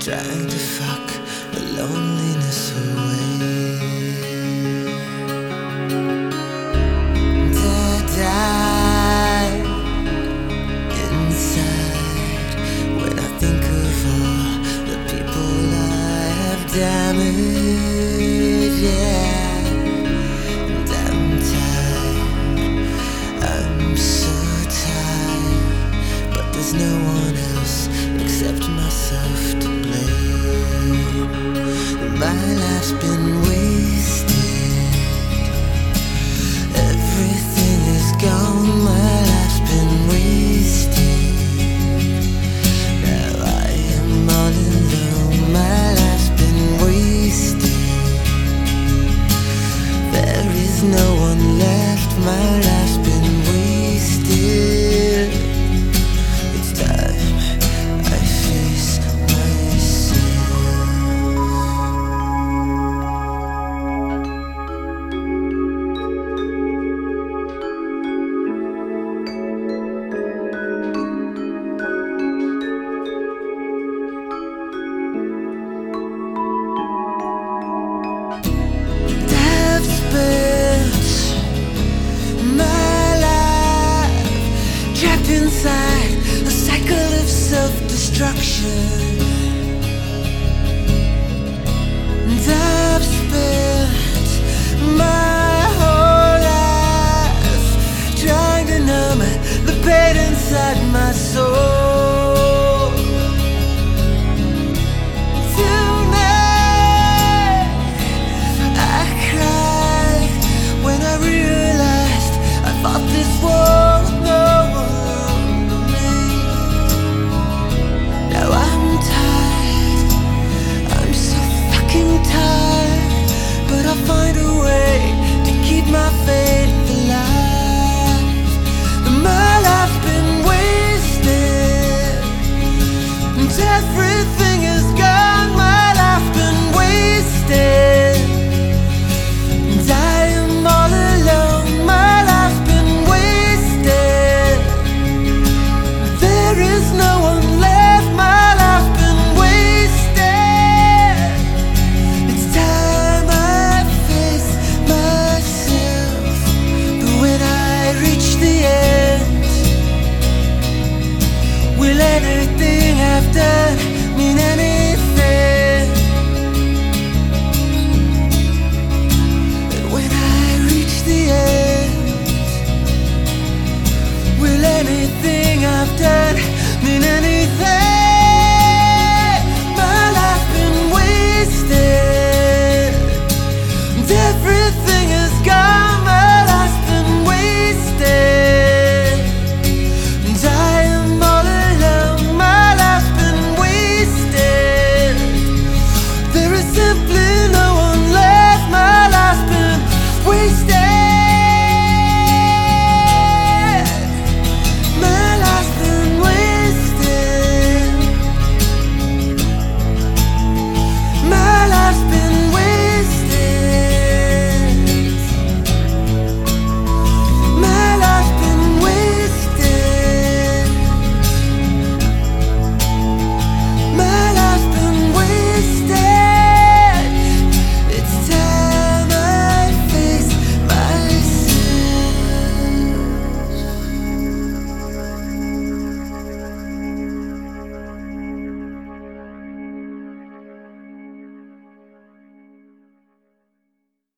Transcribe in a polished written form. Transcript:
trying to fuck the loneliness away. And I die inside when I think of all the people I have damaged, yeah. And I'm tired, I'm so tired, but there's no one else except myself to blame. My life's been wasted, everything is gone. My life's been wasted, now I am all alone. My life's been wasted, there is no one left. My life's been wasted. It's time I face myself. I've spent my life trapped inside a cycle of self-destruction. And I've spent my whole life trying to numb the pain inside my soul. Tonight I cried when I realized I fought this war with no one but me. Now I'm tired, I'm so fucking tired, but I'll find a way to keep my faith alive. My life's been wasted, and everything is gone. My life's been wasted, and I am all alone. My life's been wasted, there is no one left. My life's been wasted. It's time I face myself. But when I reach the end, will anything I've done mean anything?